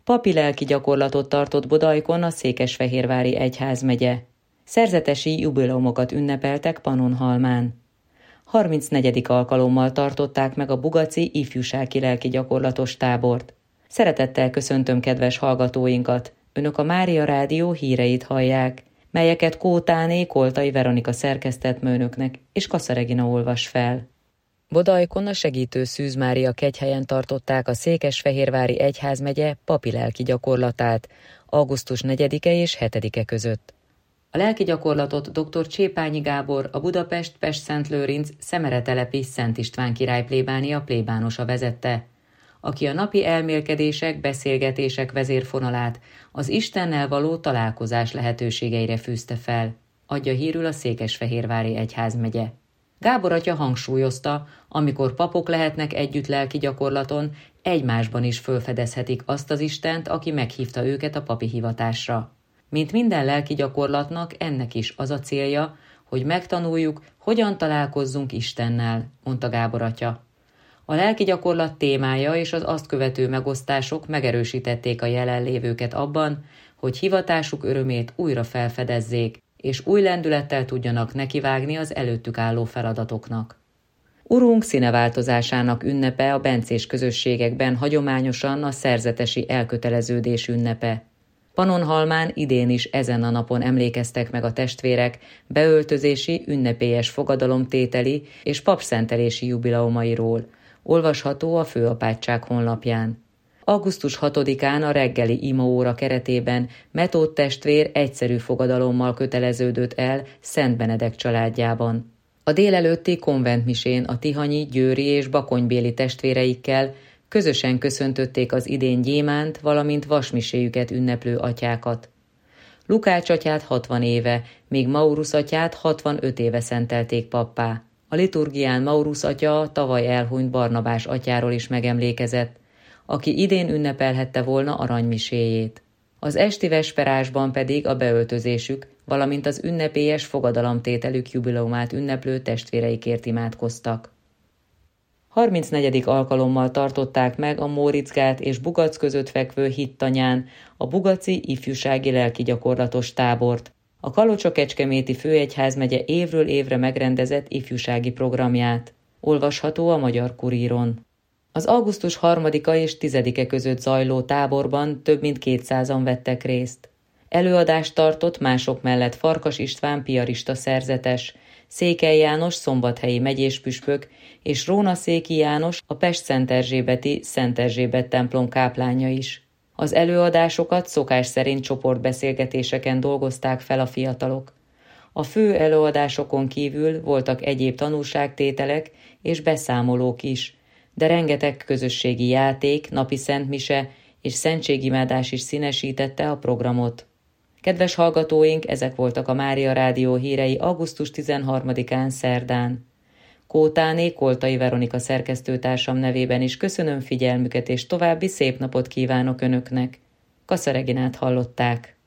Papi lelki gyakorlatot tartott Bodaikon a Székesfehérvári egyházmegye. Szerzetesi jubileumokat ünnepeltek Pannonhalmán. 34. alkalommal tartották meg a bugaci ifjúsági lelki gyakorlatos tábort. Szeretettel köszöntöm kedves hallgatóinkat! Önök a Mária Rádió híreit hallják, melyeket Kótáné Koltai Veronika szerkesztettműnöknek és Kassa Regina olvas fel. Bodaikon a Segítő Szűz Mária kegyhelyen tartották a Székesfehérvári egyházmegye papi lelki gyakorlatát augusztus 4-e és 7-e között. A lelki gyakorlatot dr. Csépányi Gábor, a Budapest-Pest-Szentlőrinc Szemeretelepi Szent István király plébánia plébánosa vezette, aki a napi elmélkedések, beszélgetések vezérfonalát az Istennel való találkozás lehetőségeire fűzte fel, adja hírül a Székesfehérvári egyházmegye. Gábor atya hangsúlyozta, amikor papok lehetnek együtt lelki gyakorlaton, egymásban is fölfedezhetik azt az Istent, aki meghívta őket a papi hivatásra. Mint minden lelki gyakorlatnak, ennek is az a célja, hogy megtanuljuk, hogyan találkozzunk Istennel, mondta Gábor atya. A lelki gyakorlat témája és az azt követő megosztások megerősítették a jelenlévőket abban, hogy hivatásuk örömét újra felfedezzék, és új lendülettel tudjanak nekivágni az előttük álló feladatoknak. Urunk színeváltozásának ünnepe a bencés közösségekben hagyományosan a szerzetesi elköteleződés ünnepe. Pannonhalmán idén is ezen a napon emlékeztek meg a testvérek beöltözési, ünnepélyes fogadalomtételi és papszentelési jubileumairól, olvasható a Főapátság honlapján. Augusztus 6-án a reggeli imaóra keretében Metód testvér egyszerű fogadalommal köteleződött el Szent Benedek családjában. A délelőtti konventmisén a tihanyi, győri és bakonybéli testvéreikkel közösen köszöntötték az idén gyémánt, valamint vasmiséjüket ünneplő atyákat. Lukács atyát 60 éve, míg Maurus atyát 65 éve szentelték pappá. A liturgián Maurus atya tavaly elhunyt Barnabás atyáról is megemlékezett, aki idén ünnepelhette volna aranymiséjét. Az esti vesperásban pedig a beöltözésük, valamint az ünnepélyes fogadalomtételük jubileumát ünneplő testvéreikért imádkoztak. 34. alkalommal tartották meg a Móricz-gát és Bugac között fekvő Hittanyán a bugaci ifjúsági lelki gyakorlatos tábort, a Kalocsa-Kecskeméti főegyházmegye évről évre megrendezett ifjúsági programját. Olvasható a Magyar Kuríron. Az augusztus 3-a és 10-e között zajló táborban több mint 200-an vettek részt. Előadást tartott mások mellett Farkas István piarista szerzetes, Székely János szombathelyi megyéspüspök és Rónaszéki János a Pest-Szent-Erzsébeti Szent Erzsébet templom káplánja is. Az előadásokat szokás szerint csoportbeszélgetéseken dolgozták fel a fiatalok. A fő előadásokon kívül voltak egyéb tanúságtételek és beszámolók is, de rengeteg közösségi játék, napi szentmise és szentségimádás is színesítette a programot. Kedves hallgatóink, ezek voltak a Mária Rádió hírei augusztus 13-án szerdán. Kótáné Koltai Veronika szerkesztőtársam nevében is köszönöm figyelmüket, és további szép napot kívánok Önöknek. Kassa Reginát hallották.